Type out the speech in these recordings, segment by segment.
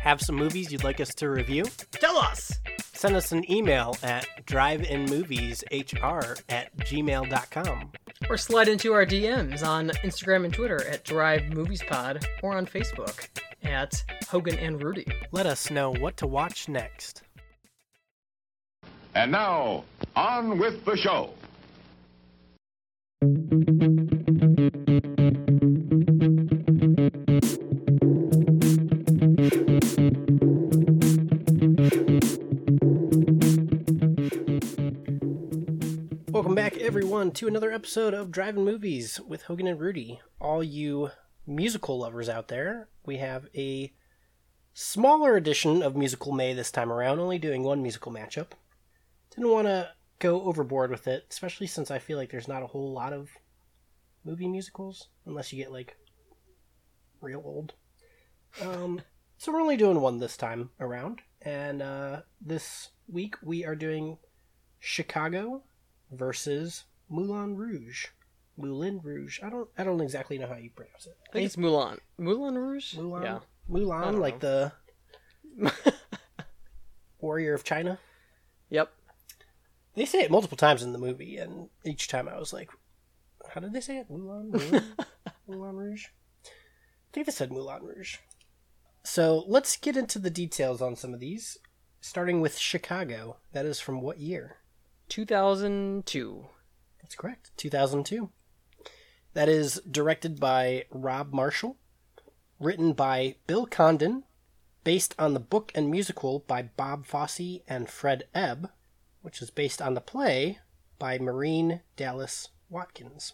Have some movies you'd like us to review? Tell us! Send us an email at driveinmovieshr@gmail.com. Or slide into our DMs on Instagram and Twitter at Drive Movies Pod, or on Facebook at Hogan and Rudy. Let us know what to watch next. And now, on with the show. Welcome back, everyone, to another episode of Driving Movies with Hogan and Rudy. All you musical lovers out there, we have a smaller edition of Musical May this time around, only doing one musical matchup. Didn't want to go overboard with it, especially since I feel like there's not a whole lot of movie musicals, unless you get, like, real old. So we're only doing one this time around, and this week we are doing Chicago versus Moulin Rouge. Moulin Rouge. I don't exactly know how you pronounce it. I think it's Mulan. Moulin Rouge? Mulan? Yeah. Mulan, like the Warrior of China. Yep. They say it multiple times in the movie, and each time I was like, how did they say it? Moulin? Moulin Rouge? I think they said Moulin Rouge. So let's get into the details on some of these, starting with Chicago. That is from what year? 2002. That's correct. 2002. That is directed by Rob Marshall, written by Bill Condon, based on the book and musical by Bob Fosse and Fred Ebb, which is based on the play by Maureen Dallas Watkins.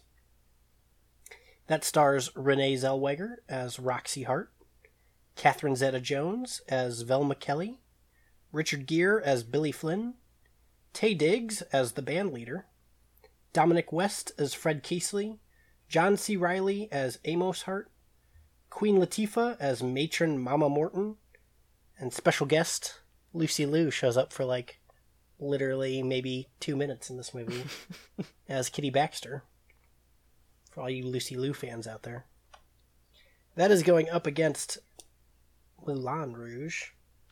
That stars Renee Zellweger as Roxy Hart, Catherine Zeta-Jones as Velma Kelly, Richard Gere as Billy Flynn, Taye Diggs as the band leader, Dominic West as Fred Casely, John C. Reilly as Amos Hart, Queen Latifah as Matron Mama Morton, and special guest Lucy Liu shows up for like literally maybe 2 minutes in this movie as Kitty Baxter, for all you Lucy Liu fans out there. That is going up against Moulin Rouge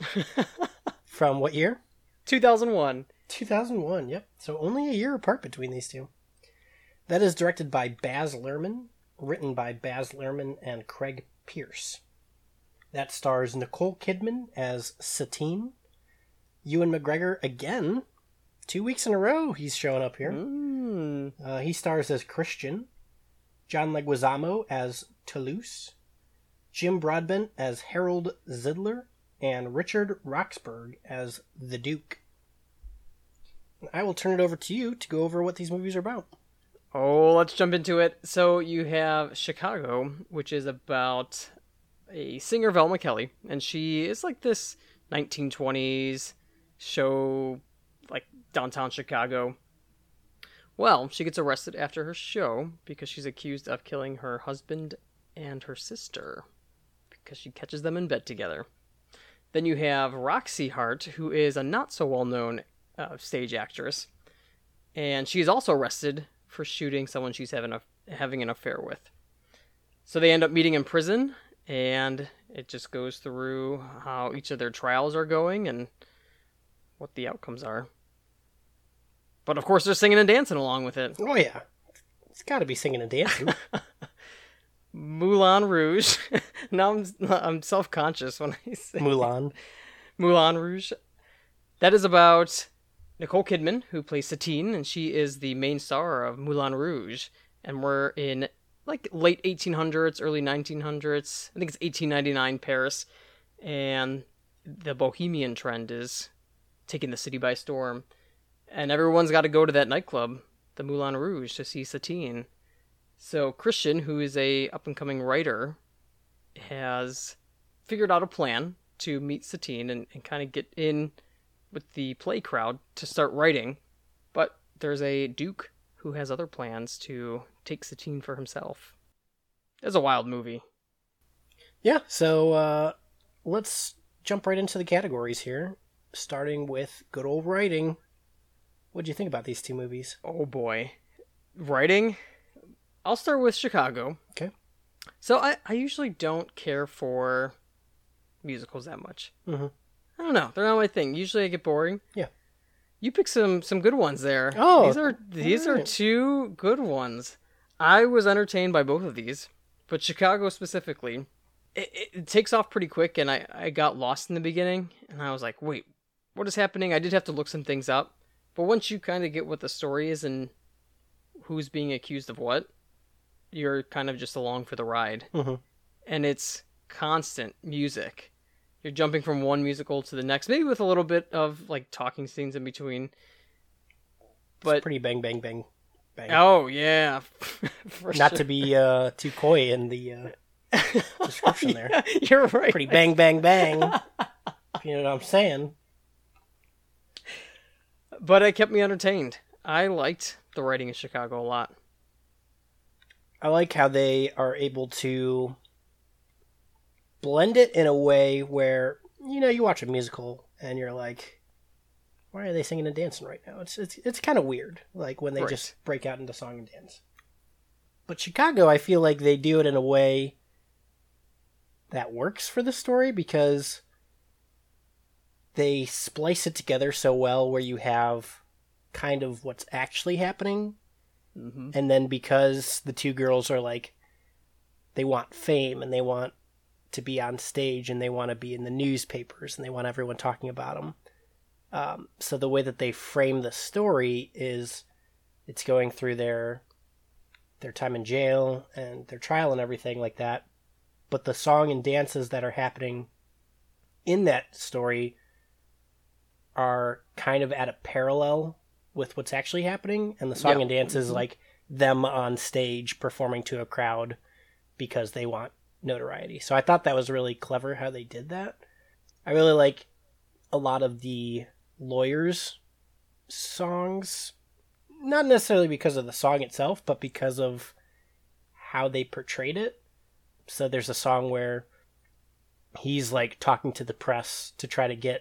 from what year? 2001. 2001, yep. So only a year apart between these two. That is directed by Baz Luhrmann, written by Baz Luhrmann and Craig Pierce. That stars Nicole Kidman as Satine, Ewan McGregor again. 2 weeks in a row he's showing up here. He stars as Christian, John Leguizamo as Toulouse, Jim Broadbent as Harold Zidler, and Richard Roxburgh as the Duke. I will turn it over to you to go over what these movies are about. Oh, let's jump into it. So you have Chicago, which is about a singer, Velma Kelly, and she is like this 1920s show, like downtown Chicago. Well, she gets arrested after her show because she's accused of killing her husband and her sister because she catches them in bed together. Then you have Roxy Hart, who is a not-so-well-known stage actress, and she is also arrested for shooting someone she's having an affair with. So they end up meeting in prison, and it just goes through how each of their trials are going and what the outcomes are. But of course, they're singing and dancing along with it. Oh yeah, it's got to be singing and dancing. Moulin Rouge. Now I'm self-conscious when I say Moulin Rouge. That is about Nicole Kidman, who plays Satine, and she is the main star of Moulin Rouge. And we're in like late 1800s, early 1900s. I think it's 1899 Paris, and the bohemian trend is taking the city by storm. And everyone's got to go to that nightclub, the Moulin Rouge, to see Satine. So Christian, who is a up-and-coming writer, has figured out a plan to meet Satine and kind of get in with the play crowd to start writing. But there's a duke who has other plans to take Satine for himself. It's a wild movie. Yeah, so let's jump right into the categories here, starting with good old writing. What do you think about these two movies? Oh boy. Writing? I'll start with Chicago. Okay. So I usually don't care for musicals that much. Mm-hmm. I don't know. They're not my thing. Usually I get boring. Yeah. You picked some good ones there. Oh, these are alright. two good ones. I was entertained by both of these, but Chicago specifically, it takes off pretty quick, and I got lost in the beginning, and I was like, wait, what is happening? I did have to look some things up, but once you kind of get what the story is and who's being accused of what, you're kind of just along for the ride. Mm-hmm. And it's constant music. You're jumping from one musical to the next, maybe with a little bit of like talking scenes in between. But It's pretty bang, bang, bang, bang. oh yeah, for Not sure. to be too coy in the description there. Yeah, you're right. Pretty bang, bang, bang. If you know what I'm saying. But it kept me entertained. I liked the writing in Chicago a lot. I like how they are able to blend it in a way where, you know, you watch a musical and you're like, why are they singing and dancing right now? It's kind of weird, like when they Right. just break out into song and dance. But Chicago, I feel like they do it in a way that works for the story because they splice it together so well where you have kind of what's actually happening. Mm-hmm. And then because the two girls are like, they want fame and they want to be on stage and they want to be in the newspapers and they want everyone talking about them. So the way that they frame the story is it's going through their time in jail and their trial and everything like that. But the song and dances that are happening in that story are kind of at a parallel with what's actually happening. And the song Yeah. and dance is like them on stage performing to a crowd because they want notoriety. So I thought that was really clever how they did that. I really like a lot of the lawyers' songs, not necessarily because of the song itself, but because of how they portrayed it. So there's a song where he's like talking to the press to try to get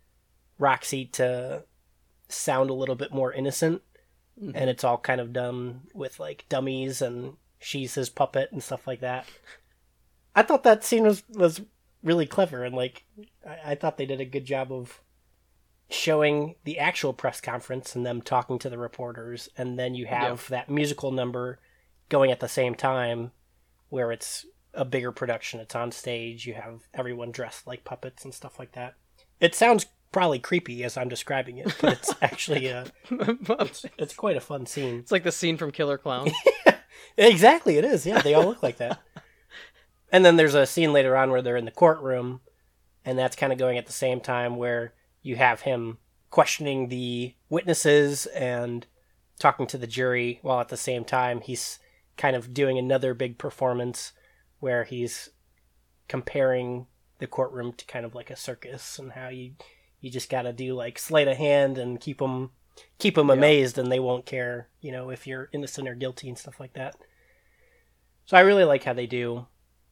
Roxy to sound a little bit more innocent, and it's all kind of done with like dummies and she's his puppet and stuff like that. I thought that scene was really clever, and like I thought they did a good job of showing the actual press conference and them talking to the reporters, and then you have that musical number going at the same time where it's a bigger production. It's on stage, you have everyone dressed like puppets and stuff like that. It sounds probably creepy as I'm describing it, but it's actually it's quite a fun scene. It's like the scene from Killer Clown. Exactly, it is. Yeah, they all look like that. And then there's a scene later on where they're in the courtroom, and that's kind of going at the same time where you have him questioning the witnesses and talking to the jury, while at the same time he's kind of doing another big performance where he's comparing the courtroom to kind of like a circus, and how you just got to do like sleight of hand and keep them amazed, and they won't care, you know, if you're innocent or guilty and stuff like that. So I really like how they do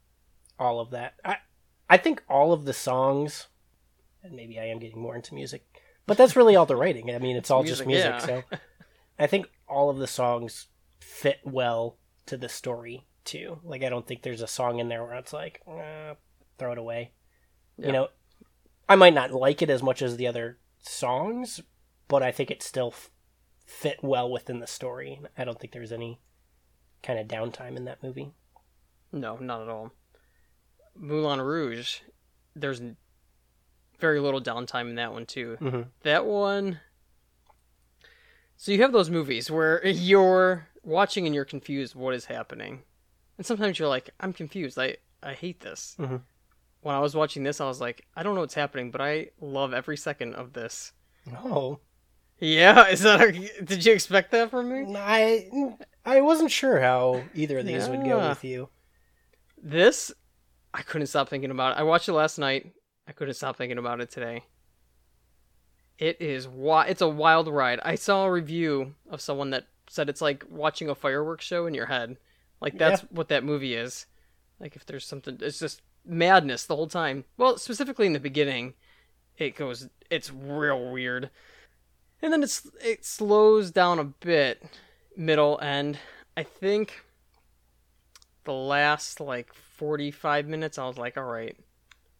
all of that. I think all of the songs, and maybe I am getting more into music, but that's really all the writing. I mean, it's all just music. yeah. So I think all of the songs fit well to the story too. Like, I don't think there's a song in there where it's like, throw it away. Yeah. You know, I might not like it as much as the other songs, but I think it still fit well within the story. I don't think there's any kind of downtime in that movie. No, not at all. Moulin Rouge, there's very little downtime in that one too. Mm-hmm. That one. So you have those movies where you're watching and you're confused what is happening. And sometimes you're like, I'm confused. I hate this. Mm-hmm. When I was watching this, I was like, I don't know what's happening, but I love every second of this. Oh, Yeah, is that did you expect that from me? I wasn't sure how either of these would go Yeah. with you. This, I couldn't stop thinking about it. I watched it last night. I couldn't stop thinking about it today. It's a wild ride. I saw a review of someone that said it's like watching a fireworks show in your head. Like, that's what that movie is. Like, if there's something, it's just madness the whole time. Well, specifically in the beginning, it's real weird. And then it slows down a bit, middle end. I think the last, like, 45 minutes, I was like, all right,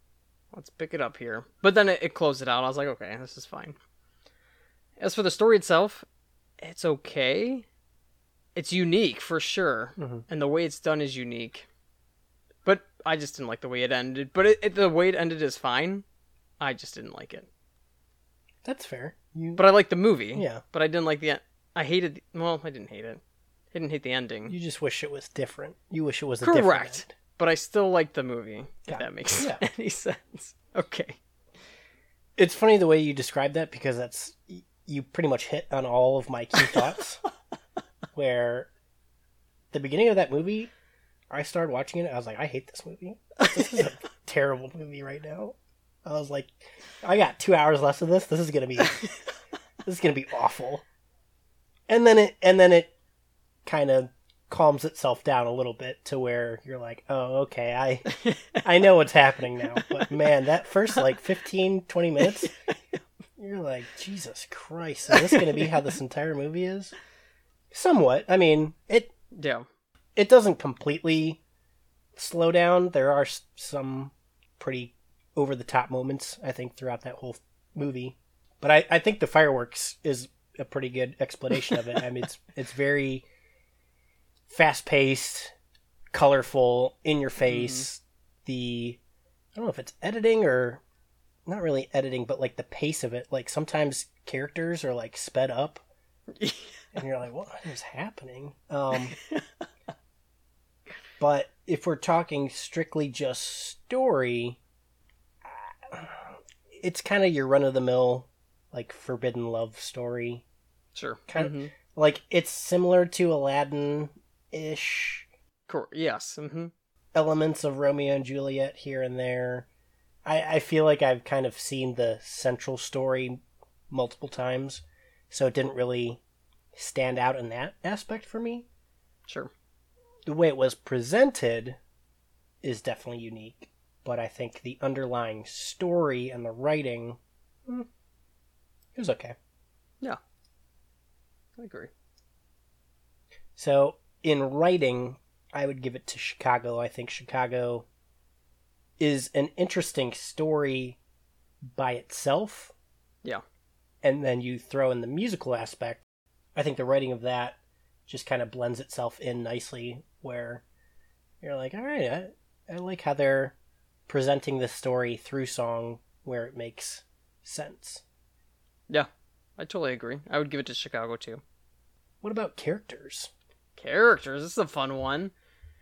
let's pick it up here. But then it closed it out. I was like, okay, this is fine. As for the story itself, it's okay. It's unique for sure, and the way it's done is unique. But I just didn't like the way it ended. But the way it ended is fine. I just didn't like it. That's fair. But I liked the movie. Yeah. But I didn't like the. I hated. Well, I didn't hate it. I didn't hate the ending. You just wish it was different. You wish it was a Correct. different end. But I still liked the movie. If Yeah. that makes Yeah. any sense. Okay. It's funny the way you describe that because you pretty much hit on all of my key thoughts. Where the beginning of that movie, I started watching it. I was like, I hate this movie. This is a terrible movie right now. I was like, I got 2 hours left of this. This is gonna be awful. And then it kind of calms itself down a little bit to where you're like, oh, okay, I know what's happening now. But man, that first like 15, 20 minutes, you're like, Jesus Christ, is this gonna be how this entire movie is? Somewhat. I mean, it doesn't completely slow down. There are some pretty over-the-top moments, I think, throughout that whole movie. But I think the fireworks is a pretty good explanation of it. I mean, it's very fast-paced, colorful, in-your-face. I don't know if it's editing or... Not really editing, but like the pace of it. Like sometimes characters are like sped up. And you're like, what is happening? But if we're talking strictly just story, it's kind of your run-of-the-mill, like, forbidden love story. Sure. Kind of, like, it's similar to Aladdin-ish. Yes. Elements of Romeo and Juliet here and there. I feel like I've kind of seen the central story multiple times, so it didn't really stand out in that aspect for me. Sure. The way it was presented is definitely unique, but I think the underlying story and the writing, it was okay. Yeah. I agree. So, in writing, I would give it to Chicago. I think Chicago is an interesting story by itself. Yeah. And then you throw in the musical aspect. I think the writing of that just kind of blends itself in nicely, where you're like, all right, I like how they're presenting this story through song where it makes sense. Yeah, I totally agree. I would give it to Chicago, too. What about characters? Characters, this is a fun one.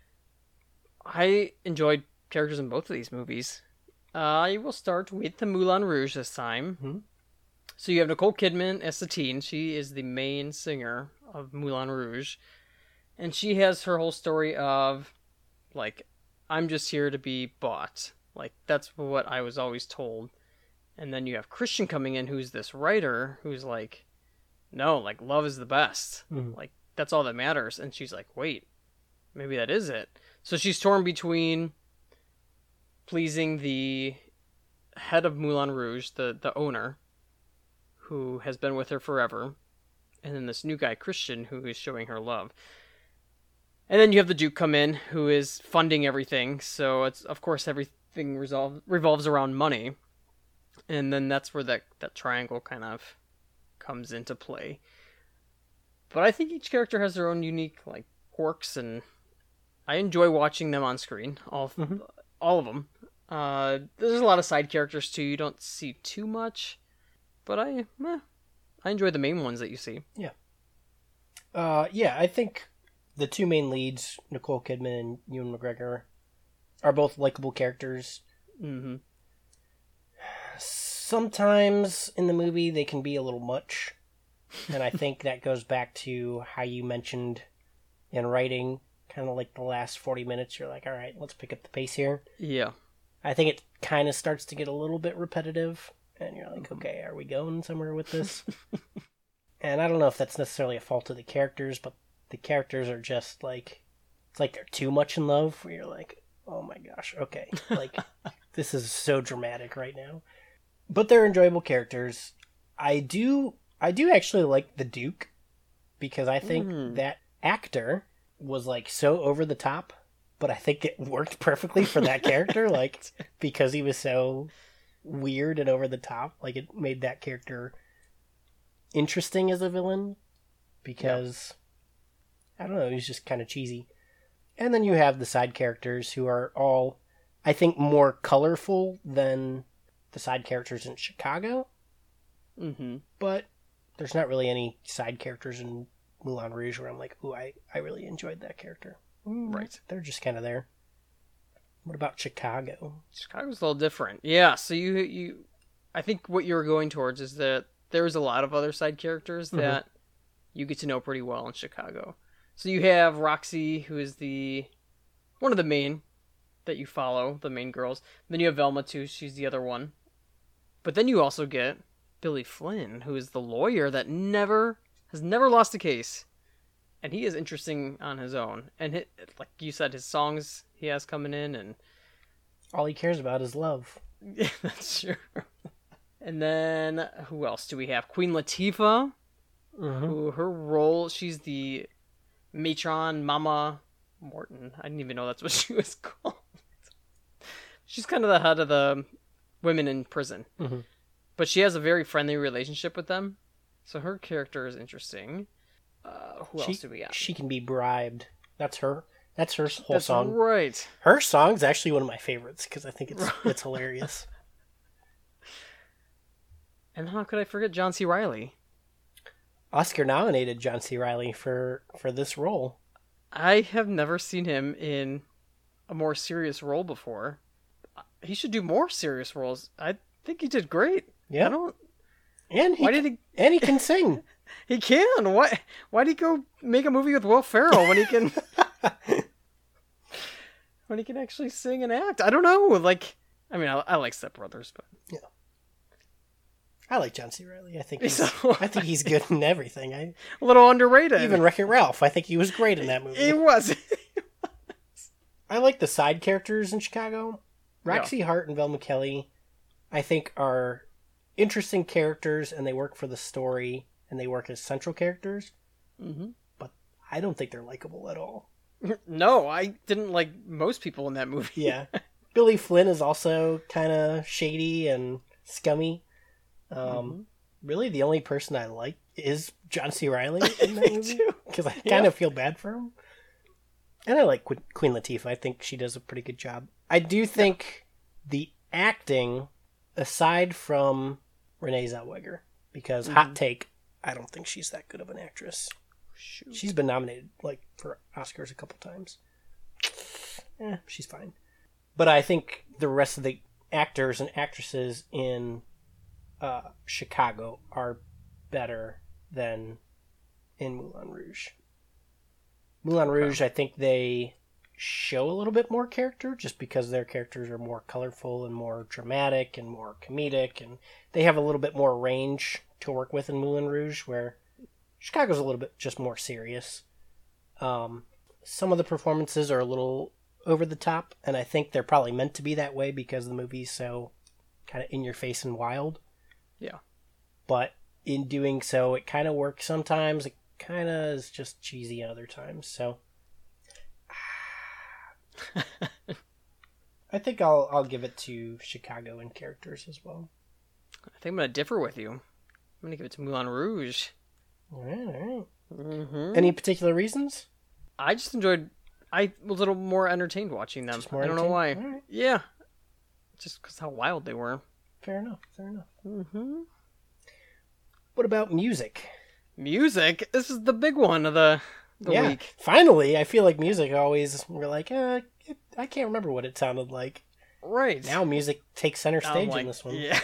I enjoyed characters in both of these movies. I will start with the Moulin Rouge this time. Mm-hmm. So you have Nicole Kidman as Satine. She is the main singer of Moulin Rouge. And she has her whole story of, like, I'm just here to be bought. Like, that's what I was always told. And then you have Christian coming in, who's this writer, who's like, no, like, love is the best. Mm-hmm. Like, that's all that matters. And she's like, wait, maybe that is it. So she's torn between pleasing the head of Moulin Rouge, the owner, who has been with her forever, and then this new guy, Christian, who is showing her love. And then you have the Duke come in, who is funding everything, so it's, of course, everything revolves around money. And then that's where that triangle kind of comes into play. But I think each character has their own unique, like, quirks, and I enjoy watching them on screen, all of them. There's a lot of side characters, too. You don't see too much. But I enjoy the main ones that you see. Yeah. I think the two main leads, Nicole Kidman and Ewan McGregor, are both likable characters. Mm-hmm. Sometimes in the movie they can be a little much. And I think that goes back to how you mentioned in writing, kind of like the last 40 minutes, you're like, all right, let's pick up the pace here. Yeah. I think it kind of starts to get a little bit repetitive. And you're like, okay, are we going somewhere with this? And I don't know if that's necessarily a fault of the characters, but the characters are just like, it's like they're too much in love, where you're like, oh my gosh, okay. Like, this is so dramatic right now. But they're enjoyable characters. I do actually like the Duke, because I think that actor was like so over the top but I think it worked perfectly for that character, like, because he was so weird and over the top. Like, it made that character interesting as a villain, because, I don't know, he's just kind of cheesy. And then you have the side characters who are all, I think, more colorful than the side characters in Chicago. Mm-hmm. But there's not really any side characters in Moulin Rouge where I'm like, ooh, I really enjoyed that character. Right. They're just kind of there. What about Chicago? Chicago's a little different. Yeah, so you I think what you're going towards is that there's a lot of other side characters that you get to know pretty well in Chicago. So you have Roxy, who is one of the main that you follow, the main girls. Then you have Velma too, she's the other one. But then you also get Billy Flynn, who is the lawyer that has never lost a case. And he is interesting on his own. And like you said, his songs he has coming in, and All he cares about is love. yeah, that's true. And then who else do we have? Queen Latifah, who her role, she's the matron, Mama Morton. I didn't even know that's what she was called. She's kind of the head of the women in prison. Mm-hmm. But she has a very friendly relationship with them. So her character is interesting. Who else do we got? She can be bribed. That's her whole song. Right. Her song's actually one of my favorites because I think it's hilarious. And how could I forget John C. Reilly? Oscar nominated John C. Reilly for this role. I have never seen him in a more serious role before. He should do more serious roles. I think he did great. Yeah. And he can sing. He can. Why did he go make a movie with Will Ferrell when he can actually sing and act? I don't know. Like, I mean, I like Step Brothers, but yeah, I like John C. Reilly. I think he's good in everything. A little underrated. Even Wreck-It Ralph. I think he was great in that movie. He was. I like the side characters in Chicago. Roxy Hart and Velma Kelly, I think, are interesting characters, and they work for the story, and they work as central characters. Mm-hmm. But I don't think they're likable at all. No, I didn't like most people in that movie. Yeah. Billy Flynn is also kind of shady and scummy. Really, the only person I like is John C. Reilly in that movie, because I kind of feel bad for him. And I like Queen Latifah. I think she does a pretty good job. I do think the acting, aside from Renee Zellweger, because hot take, I don't think she's that good of an actress. Shoot. She's been nominated for Oscars a couple times. She's fine. But I think the rest of the actors and actresses in Chicago are better than in Moulin Rouge. Moulin Rouge, I think they show a little bit more character just because their characters are more colorful and more dramatic and more comedic, and they have a little bit more range to work with in Moulin Rouge, where Chicago's a little bit just more serious. Some of the performances are a little over the top, and I think they're probably meant to be that way because the movie's so kind of in your face and wild. Yeah. But in doing so, it kind of works sometimes. It kind of is just cheesy other times. So I think I'll give it to Chicago in characters as well. I think I'm going to differ with you. I'm going to give it to Moulin Rouge. All right. Mm-hmm. Any particular reasons? I just enjoyed... I was a little more entertained watching them. I don't know why. Right. Yeah. Just because how wild they were. Fair enough. Mm-hmm. What about music? Music? This is the big one of the week. Finally, I feel like music always, we're like, I can't remember what it sounded like. Right. Now music takes center stage in this one. Yeah.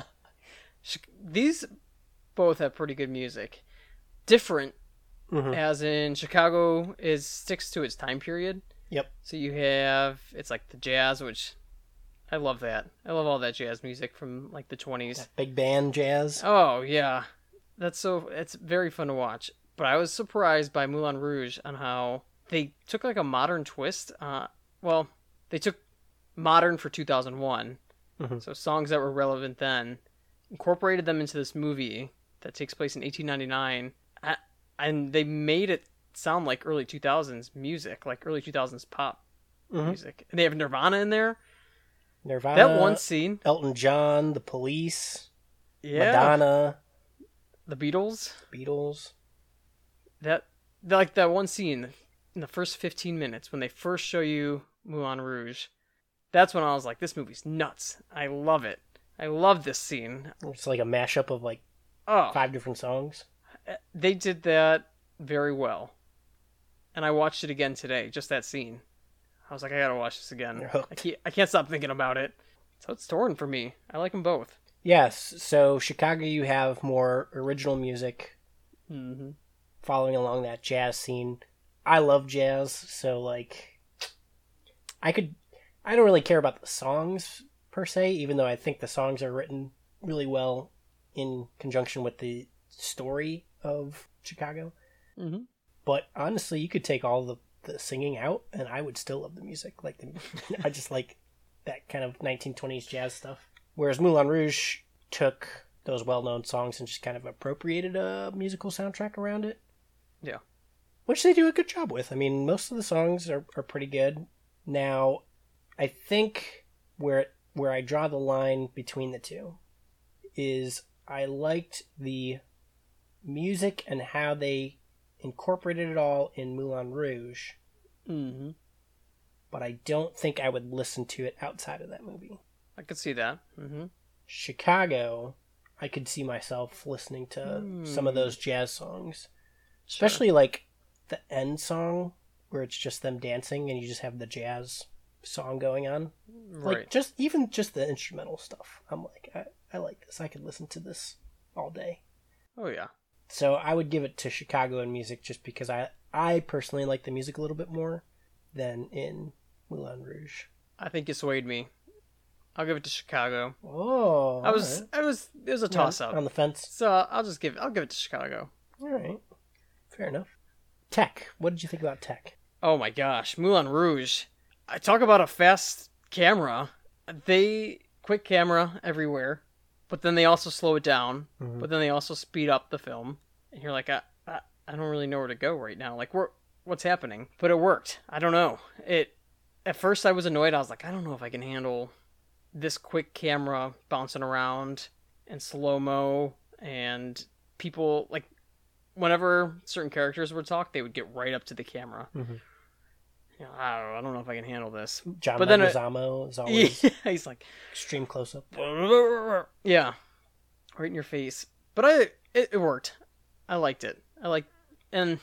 These both have pretty good music. Different, as in Chicago sticks to its time period. Yep. So you have, it's like the jazz, which I love that. I love all that jazz music from like the 20s. That big band jazz. Oh, yeah. It's very fun to watch. But I was surprised by Moulin Rouge on how they took like a modern twist. They took modern for 2001. So songs that were relevant then, incorporated them into this movie that takes place in 1899. And they made it sound like early 2000s music, like early 2000s pop. music. And they have Nirvana in there. Nirvana. That one scene. Elton John, The Police, Yeah. Madonna, The Beatles. Beatles. That one scene in the first 15 minutes when they first show you Moulin Rouge. That's when I was like, this movie's nuts. I love it. I love this scene. It's like a mashup of like Oh, 5 different songs. they did that very well. And I watched it again today, just that scene. I was like, I gotta watch this again. You're hooked. I can't stop thinking about it. So it's torn for me. I like them both. Yes, so Chicago, you have more original music Mm-hmm. following along that jazz scene. I love jazz, so like I don't really care about the songs per se, even though I think the songs are written really well in conjunction with the story of Chicago. Mm-hmm. But honestly, you could take all the singing out and I would still love the music. Like I just like that kind of 1920s jazz stuff. Whereas Moulin Rouge took those well-known songs and just kind of appropriated a musical soundtrack around it. Yeah. Which they do a good job with. I mean, most of the songs are pretty good. Now, I think where I draw the line between the two is I liked the music and how they incorporated it all in Moulin Rouge, Mm-hmm. but I don't think I would listen to it outside of that movie. I could see that. Mm-hmm. Chicago, I could see myself listening to some of those jazz songs. Sure. Especially like the end song where it's just them dancing and you just have the jazz song going on. Right. Like just the instrumental stuff. I'm like, I like this. I could listen to this all day. Oh, yeah. So I would give it to Chicago in music just because I personally like the music a little bit more than in Moulin Rouge. I think you swayed me. I'll give it to Chicago. Oh, It was a toss up. on the fence. So I'll give it to Chicago. All right, fair enough. Tech. What did you think about Tech? Oh my gosh, Moulin Rouge. I talk about a fast camera. They quick camera everywhere, but then they also slow it down. Mhm. But then they also speed up the film, and you're like, I don't really know where to go right now. Like, what's happening? But it worked. I don't know. At first I was annoyed. I was like, I don't know if I can handle this quick camera bouncing around and slow mo and people like whenever certain characters would talk, they would get right up to the camera. Mhm. You know, I don't know if I can handle this. John But then Leguizamo is always Yeah, he's like, extreme close up. yeah, right in your face. But it worked. I liked it. And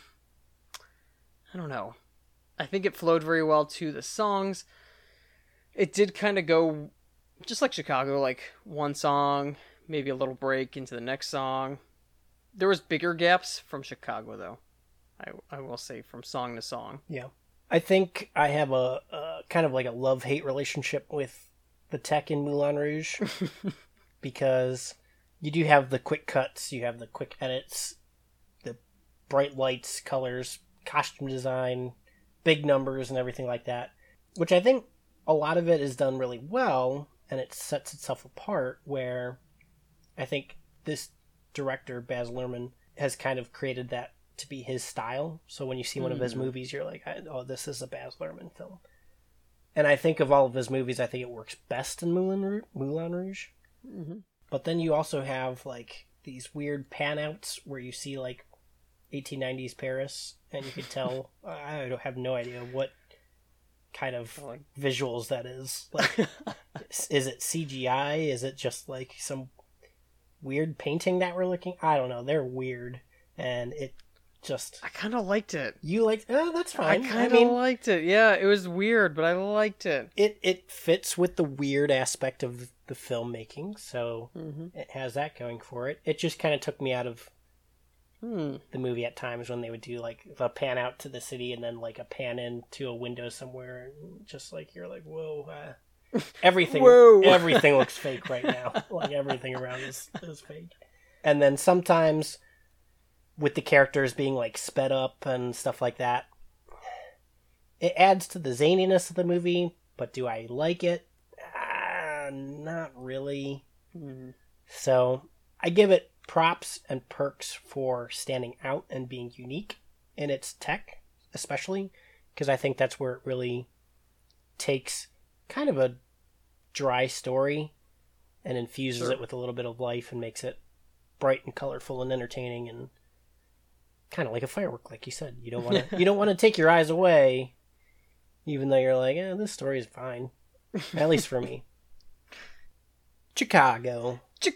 I don't know. I think it flowed very well to the songs. It did kind of go just like Chicago, like one song, maybe a little break into the next song. There was bigger gaps from Chicago, though. I will say, from song to song. Yeah. I think I have a kind of like a love-hate relationship with the tech in Moulin Rouge because you do have the quick cuts, you have the quick edits, the bright lights, colors, costume design, big numbers and everything like that, which I think a lot of it is done really well and it sets itself apart where I think this director, Baz Luhrmann, has kind of created that to be his style. So when you see one of his movies, you're like, oh, this is a Baz Luhrmann film. And I think of all of his movies, I think it works best in Moulin Rouge. Mm-hmm. But then you also have like these weird pan outs where you see like 1890s Paris and you could tell, I don't have no idea what kind of visuals that is. Like, is it CGI? Is it just like some weird painting that we're looking? I don't know. They're weird. And it just... I kind of liked it. You liked... Oh, that's fine. I kind of liked it. Yeah, it was weird, but I liked it. It fits with the weird aspect of the filmmaking, so it has that going for it. It just kind of took me out of the movie at times when they would do like the pan out to the city and then like a pan in to a window somewhere, and just like you're like, whoa, everything looks fake right now. Like everything around is fake. And then sometimes with the characters being like sped up and stuff like that, it adds to the zaniness of the movie. But do I like it? Not really. So I give it props and perks for standing out and being unique in its tech, especially because I think that's where it really takes kind of a dry story and infuses Sure. it with a little bit of life and makes it bright and colorful and entertaining and kind of like a firework, like you said. You don't want to take your eyes away, even though you're like, this story is fine, at least for me. Chicago.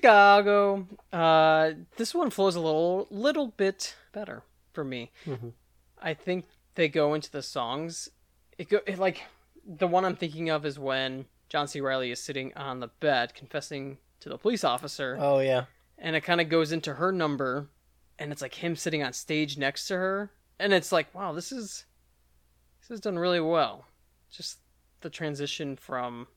This one flows a little bit better for me. Mm-hmm. I think they go into the songs. Like the one I'm thinking of is when John C. Reilly is sitting on the bed confessing to the police officer. Oh yeah. And it kind of goes into her number, and it's like him sitting on stage next to her, and it's like, wow, this is done really well. Just the transition from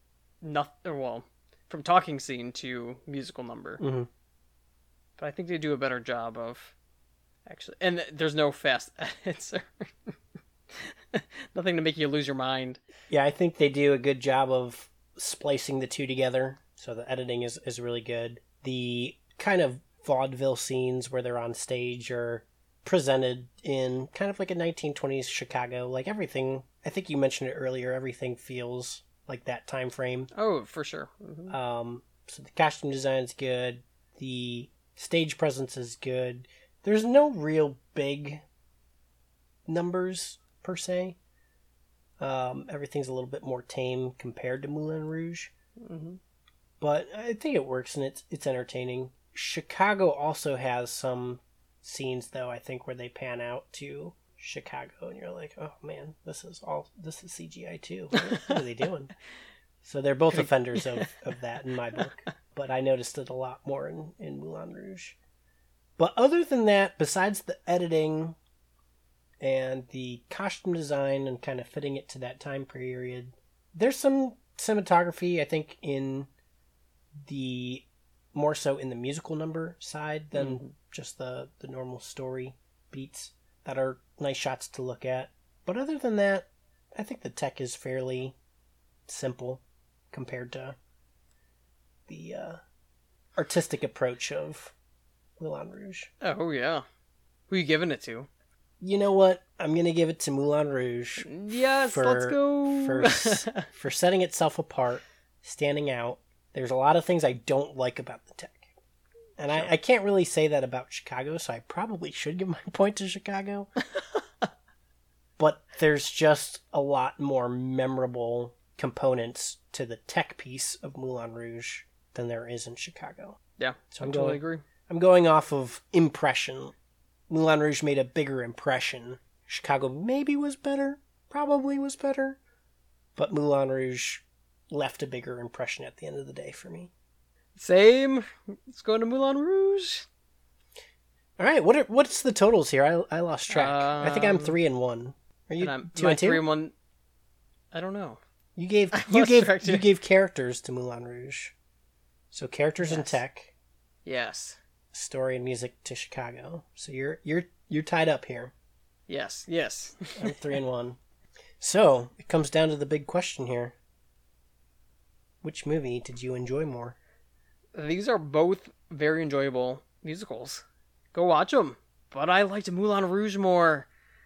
from talking scene to musical number. Mm-hmm. But I think they do a better job of actually, and there's no fast edits or nothing to make you lose your mind. Yeah, I think they do a good job of splicing the two together, so the editing is really good. The kind of vaudeville scenes where they're on stage are presented in kind of like a 1920s Chicago. Like everything, I think you mentioned it earlier, everything feels like that time frame. Oh, for sure. Mm-hmm. So the costume design's good. The stage presence is good. There's no real big numbers per se. Everything's a little bit more tame compared to Moulin Rouge. Mm-hmm. But I think it works and it's entertaining. Chicago also has some scenes, though, I think, where they pan out to Chicago and you're like, oh man, this is CGI too. What are they doing? So they're both offenders of that in my book. But I noticed it a lot more in Moulin Rouge. But other than that, besides the editing and the costume design and kind of fitting it to that time period, there's some cinematography, I think, in the more so in the musical number side than just the normal story beats that are nice shots to look at. But other than that, I think the tech is fairly simple compared to the artistic approach of Moulin Rouge. Oh, yeah. Who are you giving it to? You know what? I'm going to give it to Moulin Rouge. Yes, let's go. for setting itself apart, standing out. There's a lot of things I don't like about the tech. And sure. I can't really say that about Chicago, so I probably should give my point to Chicago. But there's just a lot more memorable components to the tech piece of Moulin Rouge than there is in Chicago. Yeah, so I totally agree. I'm going off of impression. Moulin Rouge made a bigger impression. Chicago maybe was better, probably was better, but Moulin Rouge left a bigger impression at the end of the day for me. Same. Let's go to Moulin Rouge. All right, what's the totals here? I lost track. I think I'm 3-1. Are you 2-2? 3-1. I don't know. You gave characters to Moulin Rouge, so characters and tech. Yes. Story and music to Chicago. So you're tied up here. Yes. I'm 3-1. So it comes down to the big question here. Which movie did you enjoy more? These are both very enjoyable musicals. Go watch them. But I liked Moulin Rouge more.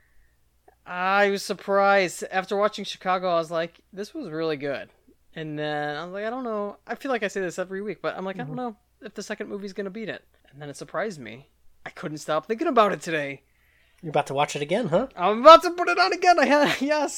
I was surprised. After watching Chicago, I was like, this was really good. And then I was like, I don't know. I feel like I say this every week, but I'm like, I don't know if the second movie's going to beat it. And then it surprised me. I couldn't stop thinking about it today. You're about to watch it again, huh? I'm about to put it on again. Yes.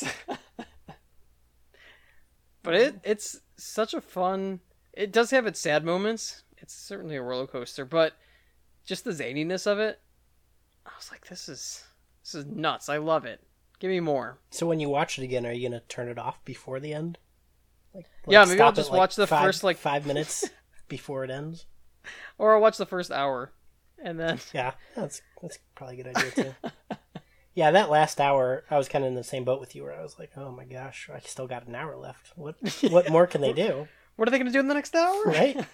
But it's such a fun... It does have its sad moments. It's certainly a roller coaster, but just the zaniness of it, I was like, this is nuts. I love it. Give me more. So when you watch it again, are you going to turn it off before the end? Yeah, maybe I'll just watch the first 5 minutes before it ends. Or I'll watch the first hour, and then... Yeah, that's probably a good idea, too. Yeah, that last hour, I was kind of in the same boat with you, where I was like, oh my gosh, I still got an hour left. What more can they do? What are they going to do in the next hour? Right?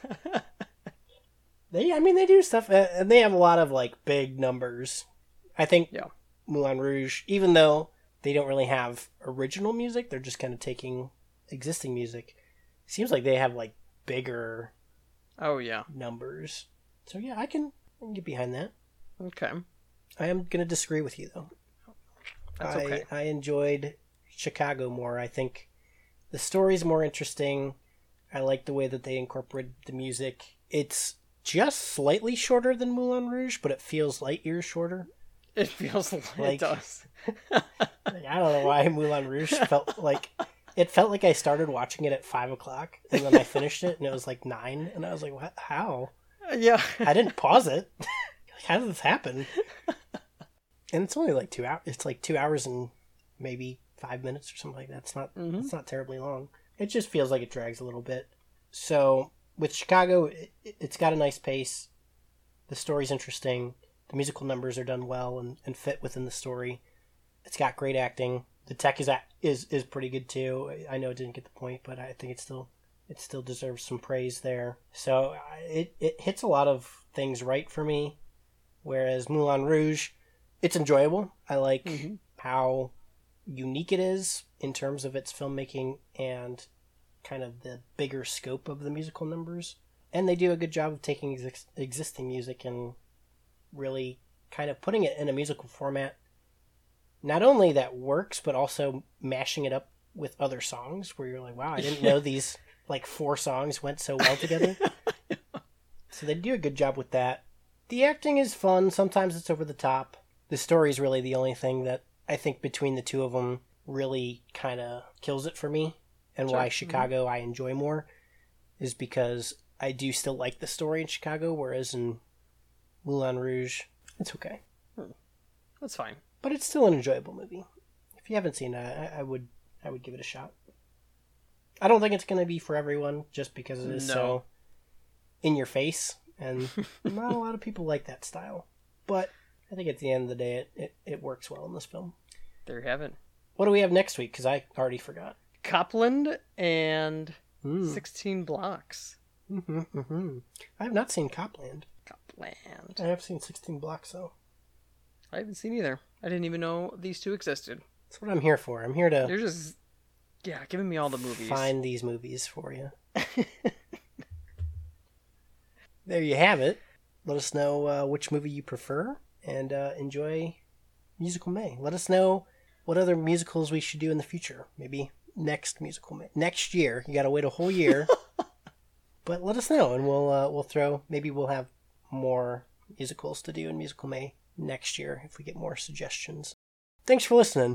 They do stuff, and they have a lot of, big numbers. I think Moulin Rouge, even though they don't really have original music, they're just kind of taking existing music. Seems like they have, bigger... Oh, yeah. Numbers. So, yeah, I can get behind that. Okay. I am going to disagree with you, though. That's okay. I enjoyed Chicago more. I think The story's more interesting. I like the way that they incorporated the music. It's just slightly shorter than Moulin Rouge, but it feels light years shorter. It feels like it does. I don't know why Moulin Rouge felt like... It felt like I started watching it at 5 o'clock, and then I finished it, and it was like 9, and I was like, what? How? Yeah. I didn't pause it. How did this happen? And it's only like 2 hours. It's like 2 hours and maybe 5 minutes or something like that. It's not terribly long. It just feels like it drags a little bit. So with Chicago, it's got a nice pace. The story's interesting. The musical numbers are done well and fit within the story. It's got great acting. The tech is pretty good too. I know it didn't get the point, but I think it still deserves some praise there. So it hits a lot of things right for me. Whereas Moulin Rouge, it's enjoyable. I like how unique it is in terms of its filmmaking and kind of the bigger scope of the musical numbers. And they do a good job of taking existing music and really kind of putting it in a musical format. Not only that works, but also mashing it up with other songs where you're like, wow, I didn't know these like 4 songs went so well together. So they do a good job with that. The acting is fun. Sometimes it's over the top. The story is really the only thing that I think between the two of them really kind of kills it for me. And why Chicago I enjoy more is because I do still like the story in Chicago, whereas in Moulin Rouge, it's okay. That's fine. But it's still an enjoyable movie. If you haven't seen it, I would give it a shot. I don't think it's going to be for everyone, just because it is so in your face, and not a lot of people like that style. But I think at the end of the day, it works well in this film. There you have it. What do we have next week? Because I already forgot. Copland and 16 Blocks. I have not seen Copland. Copland. I have seen 16 Blocks, though. I haven't seen either. I didn't even know these two existed. That's what I'm here for. I'm here to... You're just... Yeah, giving me all the movies. Find these movies for you. There you have it. Let us know which movie you prefer, and enjoy Musical May. Let us know what other musicals we should do in the future. Maybe next Musical May. Next year. You gotta wait a whole year. But let us know, and we'll throw... Maybe we'll have more musicals to do in Musical May next year if we get more suggestions. Thanks for listening.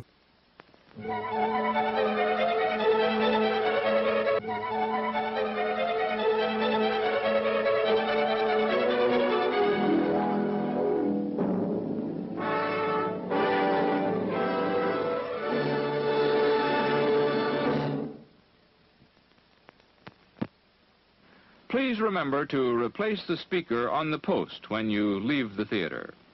Please remember to replace the speaker on the post when you leave the theater.